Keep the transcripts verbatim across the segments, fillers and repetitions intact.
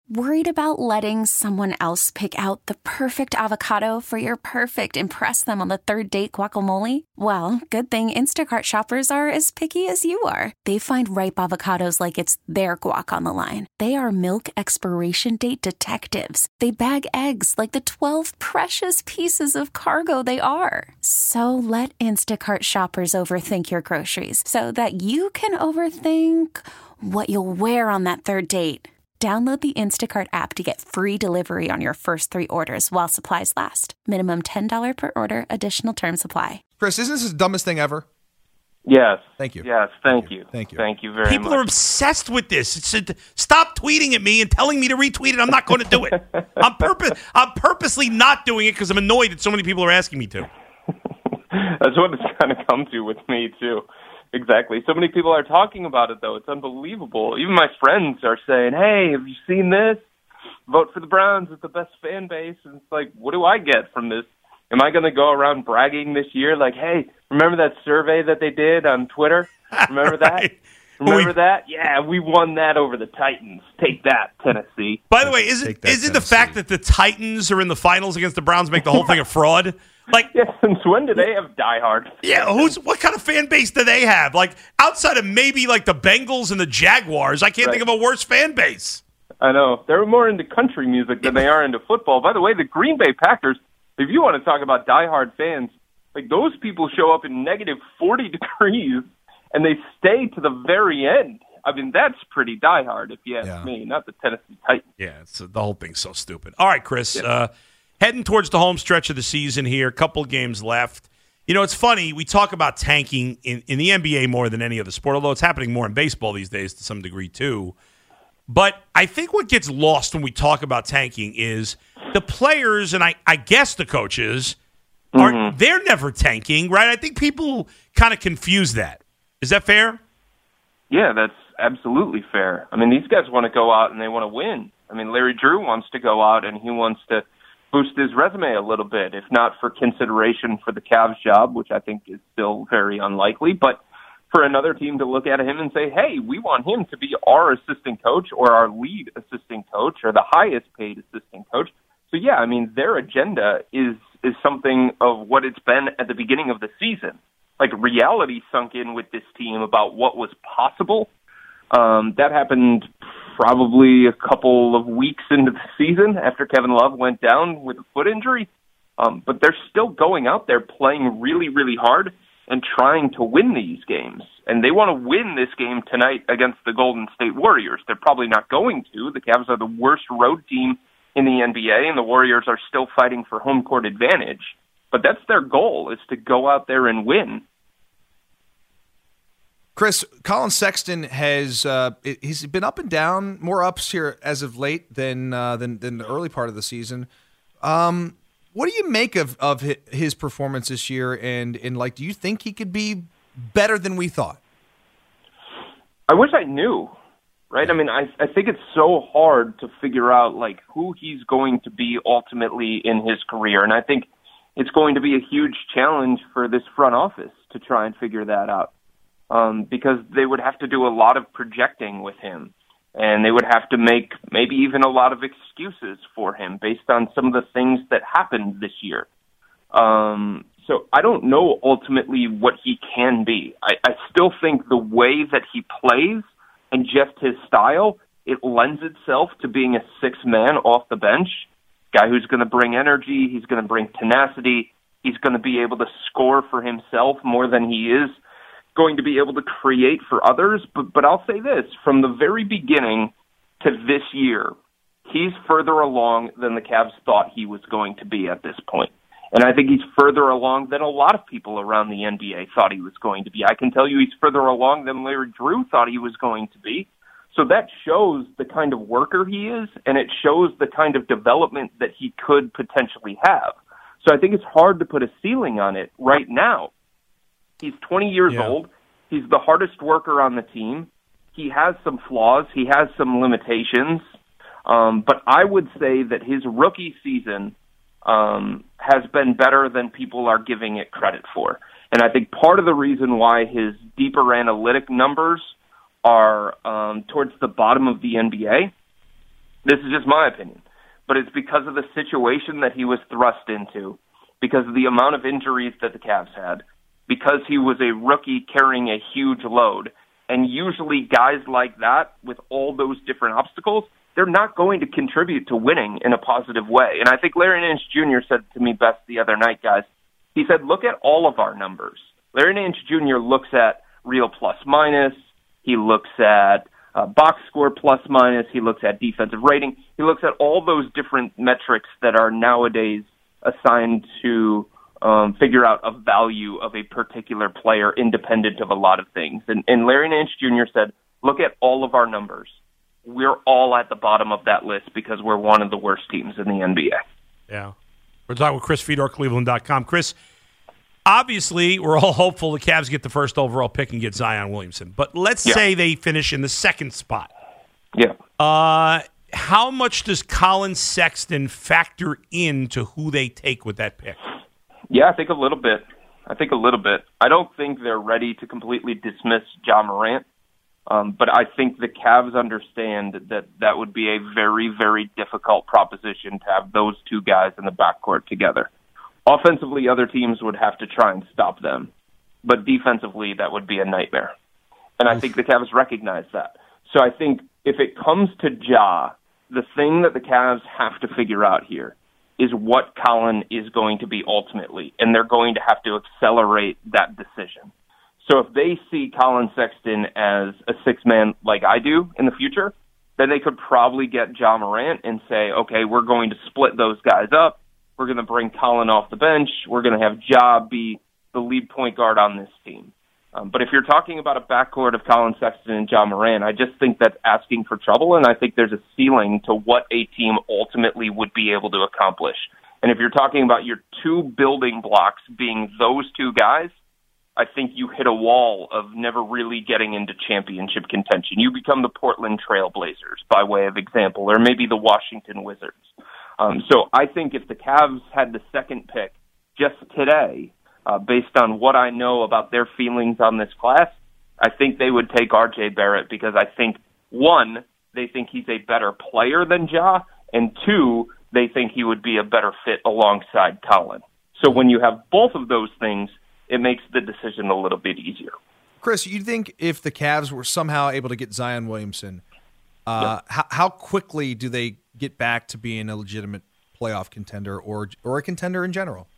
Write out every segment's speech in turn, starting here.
Worried about letting someone else pick out the perfect avocado for your perfect impress them on the third date guacamole? Well, good thing Instacart shoppers are as picky as you are. They find ripe avocados like it's their guac on the line. They are milk expiration date detectives. They bag eggs like the twelve precious pieces of cargo they are. So let Instacart shoppers overthink your groceries so that you can overthink what you'll wear on that third date. Download the Instacart app to get free delivery on your first three orders while supplies last. Minimum ten dollars per order. Additional terms apply. Chris, isn't this the dumbest thing ever? Yes. Thank you. Yes, thank, thank you. you. Thank you. Thank you very People much. are obsessed with this. It's a, stop tweeting at me and telling me to retweet it. I'm not going to do it. I'm purpose. I'm purposely not doing it because I'm annoyed that so many people are asking me to. That's what it's kind of come to with me, too. Exactly. So many people are talking about it, though. It's unbelievable. Even my friends are saying, hey, have you seen this? Vote for the Browns. It's the best fan base. And it's like, what do I get from this? Am I going to go around bragging this year like, hey, remember that survey that they did on Twitter? Remember that? Right. Remember we, that? Yeah, we won that over the Titans. Take that, Tennessee. By the way, is it, is it the fact that the Titans are in the finals against the Browns make the whole thing a fraud? Like, yeah, since when do they have diehard? Yeah, who's what kind of fan base do they have? Like, outside of maybe like the Bengals and the Jaguars, I can't right. think of a worse fan base. I know. They're more into country music than they are into football. By the way, the Green Bay Packers, if you want to talk about diehard fans, like those people show up in negative forty degrees and they stay to the very end. I mean, that's pretty diehard if you ask yeah. me, not the Tennessee Titans. Yeah, it's, the whole thing's so stupid. All right, Chris, yeah. uh, heading towards the home stretch of the season here, a couple games left. You know, it's funny, we talk about tanking in, in the N B A more than any other sport, although it's happening more in baseball these days to some degree too. But I think what gets lost when we talk about tanking is the players, and I, I guess the coaches, are mm-hmm. they're never tanking, right? I think people kind of confuse that. Is that fair? Yeah, that's absolutely fair. I mean, these guys want to go out and they want to win. I mean, Larry Drew wants to go out and he wants to boost his resume a little bit, if not for consideration for the Cavs job, which I think is still very unlikely, but for another team to look at him and say, hey, we want him to be our assistant coach or our lead assistant coach or the highest paid assistant coach. So, yeah, I mean, their agenda is is something of what it's been at the beginning of the season. Like, reality sunk in with this team about what was possible. Um, that happened probably a couple of weeks into the season after Kevin Love went down with a foot injury. Um, but they're still going out there playing really, really hard and trying to win these games. And they want to win this game tonight against the Golden State Warriors. They're probably not going to. The Cavs are the worst road team in the N B A, and the Warriors are still fighting for home court advantage. But that's their goal, is to go out there and win. Chris, Colin Sexton has uh, he's been up and down, more ups here as of late than uh, than, than the early part of the season. Um, what do you make of, of his performance this year? And, and like, do you think he could be better than we thought? I wish I knew, right? I mean, I I think it's so hard to figure out like who he's going to be ultimately in his career, and I think it's going to be a huge challenge for this front office to try and figure that out. Um, because they would have to do a lot of projecting with him, and they would have to make maybe even a lot of excuses for him based on some of the things that happened this year. Um, so I don't know ultimately what he can be. I, I still think the way that he plays and just his style, it lends itself to being a six-man off the bench, guy who's going to bring energy, he's going to bring tenacity, he's going to be able to score for himself more than he is going to be able to create for others. But but I'll say this, from the very beginning to this year, he's further along than the Cavs thought he was going to be at this point. And I think he's further along than a lot of people around the N B A thought he was going to be. I can tell you he's further along than Larry Drew thought he was going to be. So that shows the kind of worker he is, and it shows the kind of development that he could potentially have. So I think it's hard to put a ceiling on it right now. He's twenty years yeah. old. He's the hardest worker on the team. He has some flaws. He has some limitations. Um, but I would say that his rookie season um, has been better than people are giving it credit for. And I think part of the reason why his deeper analytic numbers are um, towards the bottom of the N B A This is just my opinion. But it's because of the situation that he was thrust into, because of the amount of injuries that the Cavs had, because he was a rookie carrying a huge load. And usually guys like that, with all those different obstacles, they're not going to contribute to winning in a positive way. And I think Larry Nance Junior said to me best the other night, guys. He said, look at all of our numbers. Larry Nance Junior looks at real plus minus. He looks at uh, box score plus minus. He looks at defensive rating. He looks at all those different metrics that are nowadays assigned to um, figure out a value of a particular player independent of a lot of things. And, and Larry Nance Junior said, look at all of our numbers. We're all at the bottom of that list because we're one of the worst teams in the N B A. Yeah. We're talking with Chris Fedor, Cleveland dot com. Chris, obviously, we're all hopeful the Cavs get the first overall pick and get Zion Williamson. But let's yeah. say they finish in the second spot. Yeah. Uh, how much does Colin Sexton factor into who they take with that pick? Yeah, I think a little bit. I think a little bit. I don't think they're ready to completely dismiss Ja Morant. Um, but I think the Cavs understand that that would be a very, very difficult proposition to have those two guys in the backcourt together. Offensively, other teams would have to try and stop them. But defensively, that would be a nightmare. And I think the Cavs recognize that. So I think if it comes to Ja, the thing that the Cavs have to figure out here is what Colin is going to be ultimately. And they're going to have to accelerate that decision. So if they see Colin Sexton as a six-man like I do in the future, then they could probably get Ja Morant and say, okay, we're going to split those guys up. We're going to bring Colin off the bench. We're going to have Ja be the lead point guard on this team. Um, but if you're talking about a backcourt of Colin Sexton and Ja Morant, I just think that's asking for trouble, and I think there's a ceiling to what a team ultimately would be able to accomplish. And if you're talking about your two building blocks being those two guys, I think you hit a wall of never really getting into championship contention. You become the Portland Trail Blazers, by way of example, or maybe the Washington Wizards. Um, so I think if the Cavs had the second pick just today, uh, based on what I know about their feelings on this class, I think they would take R J Barrett because I think, one, they think he's a better player than Ja, and two, they think he would be a better fit alongside Colin. So when you have both of those things, it makes the decision a little bit easier. Chris, you think if the Cavs were somehow able to get Zion Williamson, uh, yeah. how, how quickly do they get back to being a legitimate playoff contender or or a contender in general?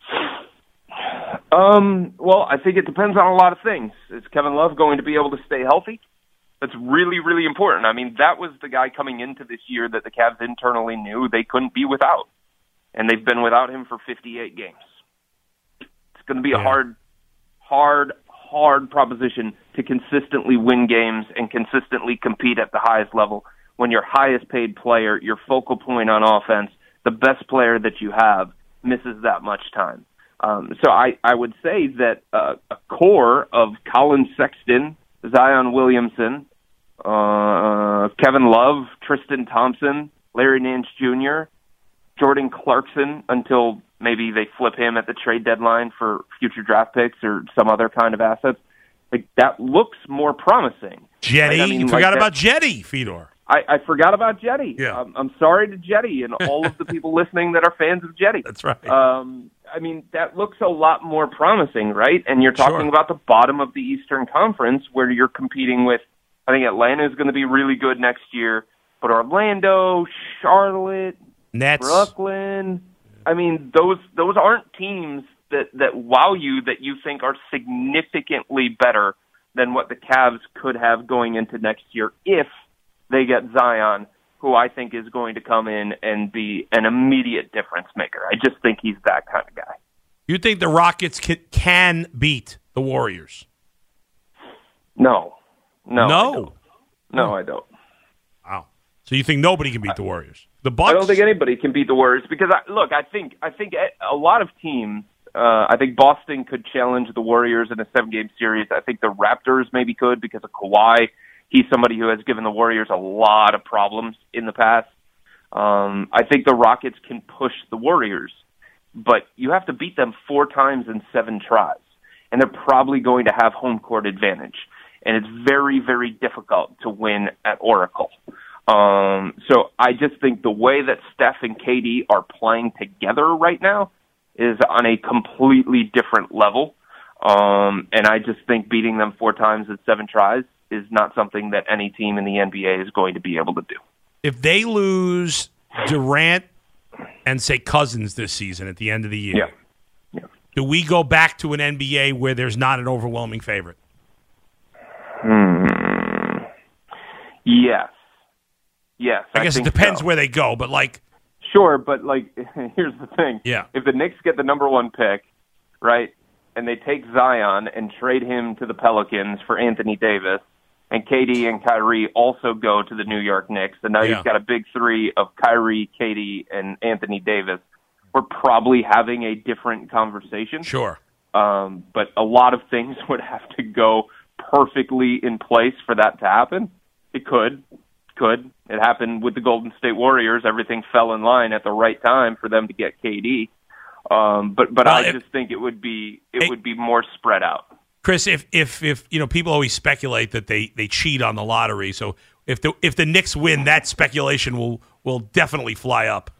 Um, well, I think it depends on a lot of things. Is Kevin Love going to be able to stay healthy? That's really, really important. I mean, that was the guy coming into this year that the Cavs internally knew they couldn't be without. And they've been without him for fifty-eight games. Going to be a yeah. hard, hard, hard proposition to consistently win games and consistently compete at the highest level when your highest paid player, your focal point on offense, the best player that you have, misses that much time. Um, so I, I would say that uh, a core of Colin Sexton, Zion Williamson, uh, Kevin Love, Tristan Thompson, Larry Nance Junior, Jordan Clarkson until maybe they flip him at the trade deadline for future draft picks or some other kind of assets. Like that looks more promising. Jetty, right? I mean, you like forgot that, about Jetty, Fedor. I, I forgot about Jetty. Yeah. I'm, I'm sorry to Jetty and all of the people listening that are fans of Jetty. That's right. Um, I mean, that looks a lot more promising, right? And you're talking sure. about the bottom of the Eastern Conference where you're competing with, I think Atlanta is going to be really good next year, but Orlando, Charlotte, Nets, Brooklyn. I mean, those those aren't teams that, that wow you that you think are significantly better than what the Cavs could have going into next year if they get Zion, who I think is going to come in and be an immediate difference maker. I just think he's that kind of guy. You think the Rockets can, can beat the Warriors? No. No. No? I don't. No, I don't. Wow. So you think nobody can beat the Warriors? The Bucks? I don't think anybody can beat the Warriors because, I, look, I think I think a lot of teams, uh, I think Boston could challenge the Warriors in a seven-game series. I think the Raptors maybe could because of Kawhi. He's somebody who has given the Warriors a lot of problems in the past. Um, I think the Rockets can push the Warriors, but you have to beat them four times in seven tries, and they're probably going to have home court advantage. And it's very, very difficult to win at Oracle. Um, so I just think the way that Steph and K D are playing together right now is on a completely different level. Um, and I just think beating them four times in seven tries is not something that any team in the N B A is going to be able to do. If they lose Durant and, say, Cousins this season at the end of the year, yeah. Yeah. do we go back to an N B A where there's not an overwhelming favorite? Hmm. Yes. Yes. I, I guess it depends so. where they go, but like... Sure, but like, here's the thing. Yeah. If the Knicks get the number one pick, right, and they take Zion and trade him to the Pelicans for Anthony Davis, and K D and Kyrie also go to the New York Knicks, and now yeah. you've got a big three of Kyrie, K D, and Anthony Davis, we're probably having a different conversation. Sure. Um, but a lot of things would have to go perfectly in place for that to happen. It could. Could. It happened with the Golden State Warriors. Everything fell in line at the right time for them to get K D. Um, but but well, I if, just think it would be it it, would be more spread out. Chris, if if if you know, people always speculate that they, they cheat on the lottery. So if the if the Knicks win, that speculation will will definitely fly up.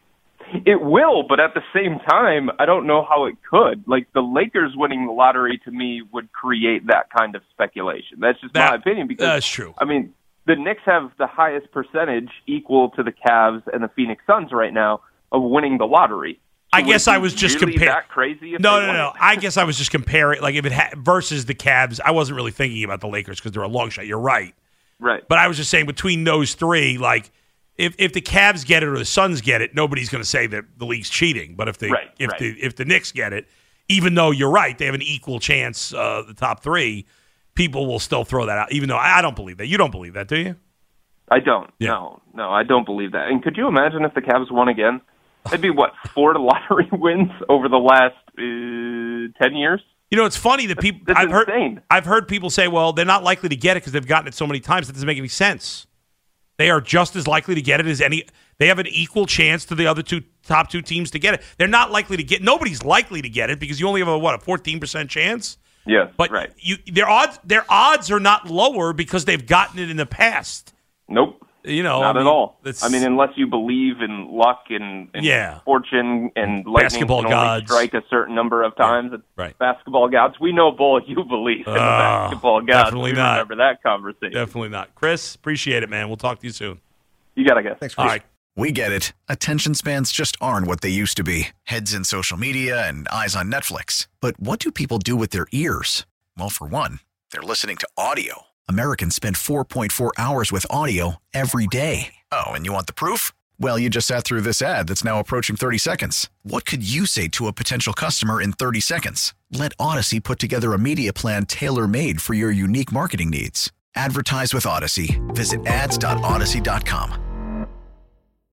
It will, but at the same time, I don't know how it could. Like the Lakers winning the lottery to me would create that kind of speculation. That's just that, my opinion. Because that's true. I mean, the Knicks have the highest percentage equal to the Cavs and the Phoenix Suns right now of winning the lottery. So I guess I was just really comparing. That crazy? No, no, no. I guess I was just comparing, like if it ha- versus the Cavs. I wasn't really thinking about the Lakers because they're a long shot. You're right, right. But I was just saying between those three, like if if the Cavs get it or the Suns get it, nobody's going to say that the league's cheating. But if the right, if right. the if the Knicks get it, even though you're right, they have an equal chance. Uh, the top three, people will still throw that out. Even though I, I don't believe that. You don't believe that, do you? I don't. Yeah. No, no, I don't believe that. And could you imagine if the Cavs won again? It'd be, what, four lottery wins over the last uh, ten years? You know, it's funny that people. That's I've insane. heard. I've heard people say, "Well, they're not likely to get it because they've gotten it so many times." That doesn't make any sense. They are just as likely to get it as any. They have an equal chance to the other two top two teams to get it. They're not likely to get. Nobody's likely to get it because you only have a what a fourteen percent chance. Yeah, but right. You their odds their odds are not lower because they've gotten it in the past. Nope. You know, not I mean, at all. That's, I mean, unless you believe in luck and, and yeah. fortune and lightning basketball can gods. only strike a certain number of times. Right. Basketball gods. We know, Bull, you believe in uh, the basketball gods. Definitely we not. Remember that conversation. Definitely not. Chris, appreciate it, man. We'll talk to you soon. You got to go. Thanks, Chris. All right. We get it. Attention spans just aren't what they used to be. Heads in social media and eyes on Netflix. But what do people do with their ears? Well, for one, they're listening to audio. Americans spend four point four hours with audio every day. Oh, and you want the proof? Well, you just sat through this ad that's now approaching thirty seconds. What could you say to a potential customer in thirty seconds? Let Odyssey put together a media plan tailor-made for your unique marketing needs. Advertise with Odyssey. Visit ads dot odyssey dot com.